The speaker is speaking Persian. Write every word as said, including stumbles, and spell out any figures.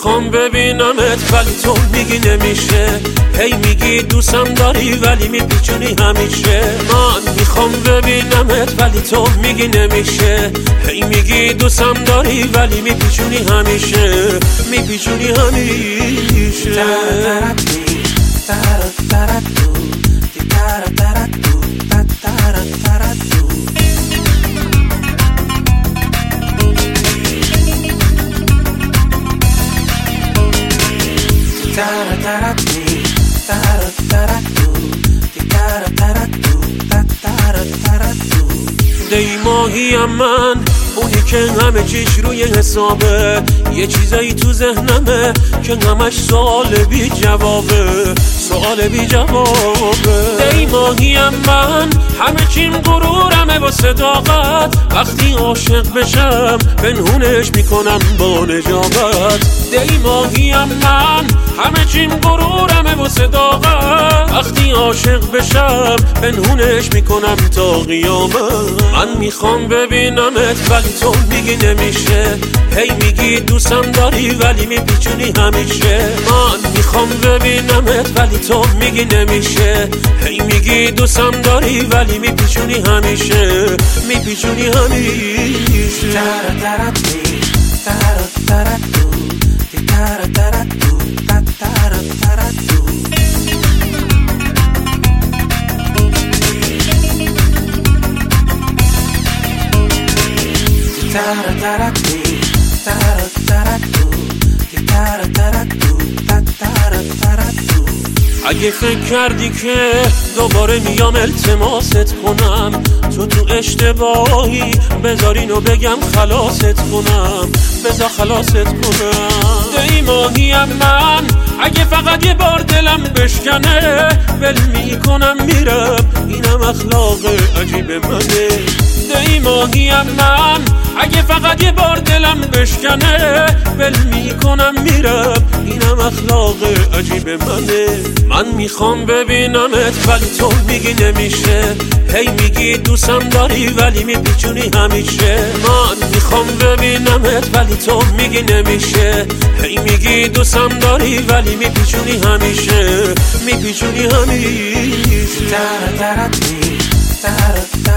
میخوام ببینمت ولی تو میگی نمیشه، هی میگی دوستم داری ولی میپیچونی همیشه. من میخوام ببینمت ولی تو میگی نمیشه، هی میگی دوستم داری ولی میپیچونی همیشه، میپیچونی همیشه. دی ماهیم من اونی که همه چیش روی حسابه، یه چیزایی تو ذهنمه که همش سوال بی جوابه، سوال بی جوابه. دی ماهیم من همه چیم غرورمه با صداقت، وقتی عاشق بشم پنهونش میکنم با نجابت. دی ماهیم من همه چیم غرورمه با صداقت، وقتی عاشق بشم پنهونش میکنم تا قیامت. من میخوام ببینمت ولی تو میگی نمیشه، هی میگی دوستم داری ولی میپیچونی همیشه. من میخوام ببینمت ولی تو میگی نمیشه، هی میگی دوستم داری ولی میپیچونی همیشه، میپیچونی همیشه. اگه فکر کردی که دوباره میام التماست کنم، تو تو اشتباهی بذار اینو بگم خلاصت کنم، بذار خلاصت کنم. دی ماهیم من اگه فقط یه بار دلم بشکنه ول میکنم میرم، اینم اخلاق عجیب منه. دی ماهیم من اگه فقط یه بار دلم بشکنه ول میکنم میرم، اینم اخلاق عجیب منه. من میخوام ببینمت ولی تو میگی نمیشه، هی میگی دوستم داری ولی میپیچونی همیشه. من میخوام ببینمت ولی تو میگی نمیشه، هی میگی دوستم داری ولی میپیچونی همیشه، میپیچونی همیشه.